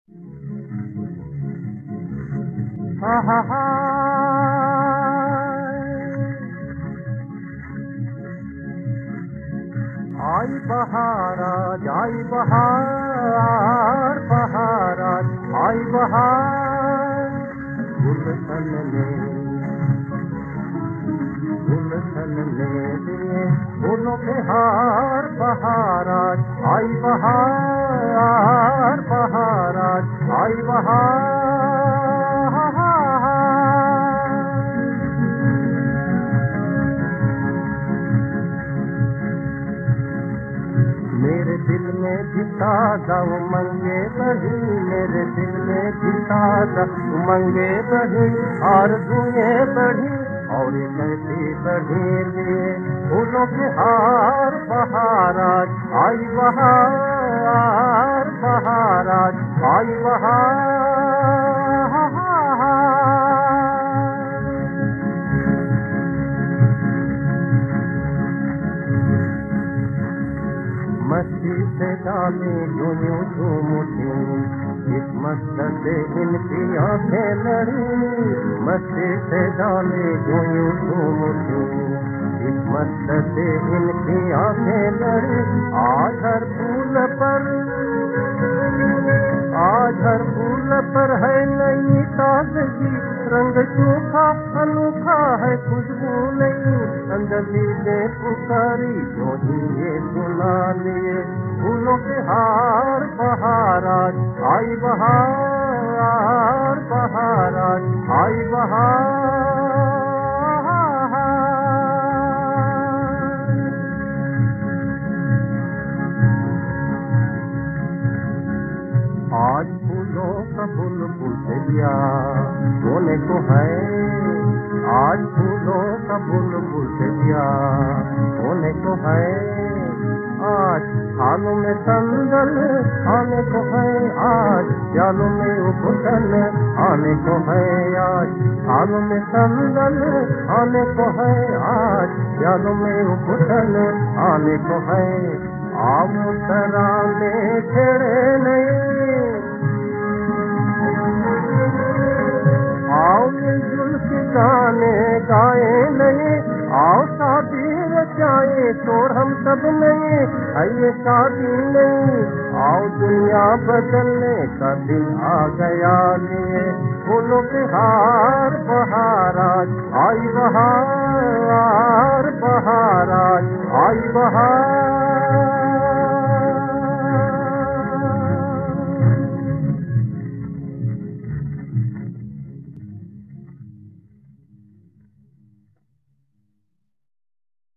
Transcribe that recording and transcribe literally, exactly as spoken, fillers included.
हा हा हा आई बहार आज आई बहार बहार आज आई बहार गुलशन में गुलशन में दिए फूलों के हार बहार आज आई बहार बहार आज आई बहार मेरे दिल में भी ताजा उमंगे बही मेरे दिल में भी ताजा उमंगे बही आरज़ुएं बढ़ी और कैसी बढ़ी लिए फूलों के हार बहार आज आई बहार बहार आज आई बहार मस्ती से डाले यूं यूं झूम उठी इस मस्त से इनकी आंखें लड़ी मस्ती से डाले यूं यूं झूम उठी इस मस्त से इनकी आंखें लड़ी आज हर फूल पर आज हर फूल पर है नई ताजगी रंग सूखा अनोखा है खुशबू नहीं अंजलि ने पुकारी जो ही ये सुना लिए फूलों के हार बहार आज आई बहार बहार आज आई बहार आज फूलों का बुलबुल से दिया सोने को है आज फूलों का बुलबुल से दिया सोने को है आज थालों में संदल आने को है आज प्यालों में उपटन आने को है आज थालों में संदल आने को है आज प्यालों में उपटन आने को है आओ तराने छेड़े नहीं आओ मिलजुल के गाने गाए नहीं आओ शादी रचाए छोड़ हम सब नहीं है ये शादी नहीं आओ दुनिया बदलने का दिन आ गया लिए फूलों के हार बहार आज आई बहार बहार आज आई बहार